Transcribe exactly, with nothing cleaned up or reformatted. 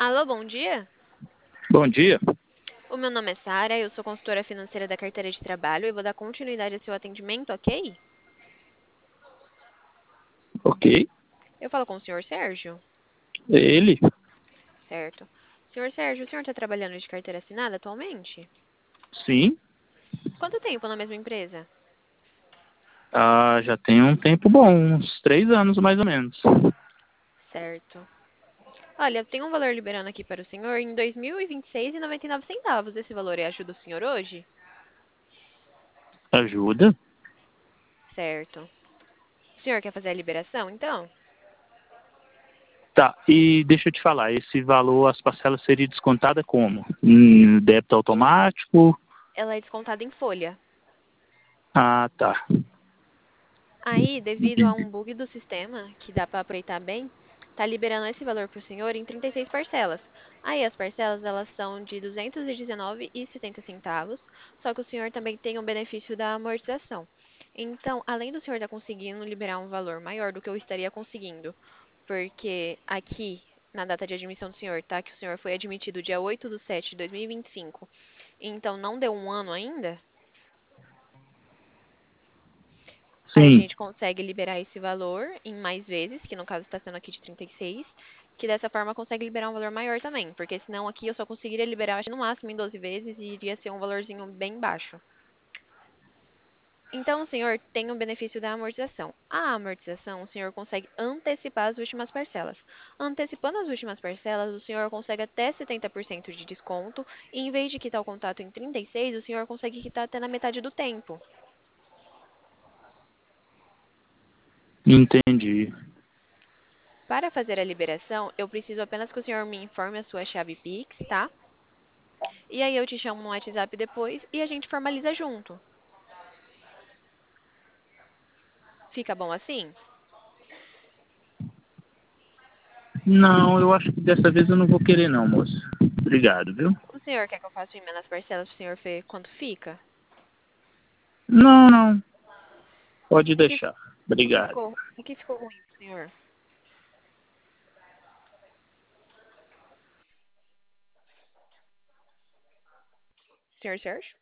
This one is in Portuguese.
Alô, bom dia. Bom dia. O meu nome é Sara, eu sou consultora financeira da carteira de trabalho e vou dar continuidade ao seu atendimento, ok? Ok. Eu falo com o senhor Sérgio? Ele? Certo. Senhor Sérgio, o senhor está trabalhando de carteira assinada atualmente? Sim. Quanto tempo na mesma empresa? Ah, já tem um tempo bom, uns três anos mais ou menos. Certo. Olha, tem um valor liberando aqui para o senhor em dois mil e vinte e seis reais e noventa e nove centavos. Esse valor é ajuda o senhor hoje? Ajuda? Certo. O senhor quer fazer a liberação, então? Tá. E deixa eu te falar, esse valor, as parcelas seriam descontadas como? Em débito automático? Ela é descontada em folha. Ah, tá. Aí, devido a Entendi. um bug do sistema, que dá para aproveitar bem, tá liberando esse valor para o senhor em trinta e seis parcelas. Aí, as parcelas, elas são de duzentos e dezenove reais e setenta centavos, só que o senhor também tem o benefício da amortização. Então, além do senhor estar conseguindo liberar um valor maior do que eu estaria conseguindo, porque aqui, na data de admissão do senhor, tá? Que o senhor foi admitido dia oito de setembro de dois mil e vinte e cinco, então não deu um ano ainda. Aí a Sim. gente consegue liberar esse valor em mais vezes, que no caso está sendo aqui de trinta e seis, que dessa forma consegue liberar um valor maior também, porque senão aqui eu só conseguiria liberar acho, no máximo em doze vezes e iria ser um valorzinho bem baixo. Então o senhor tem o benefício da amortização. A amortização, o senhor consegue antecipar as últimas parcelas. Antecipando as últimas parcelas, o senhor consegue até setenta por cento de desconto, e em vez de quitar o contrato em trinta e seis, o senhor consegue quitar até na metade do tempo. Entendi. Para fazer a liberação, eu preciso apenas que o senhor me informe a sua chave Pix, tá? E aí eu te chamo no WhatsApp depois e a gente formaliza junto. Fica bom assim? Não, eu acho que dessa vez eu não vou querer não, moço. Obrigado, viu? O senhor quer que eu faça o e-mail nas parcelas para o senhor ver quanto fica? Não, não. Pode O que, deixar. o que Obrigado. ficou, o que ficou ruim pro senhor? Senhor Sérgio?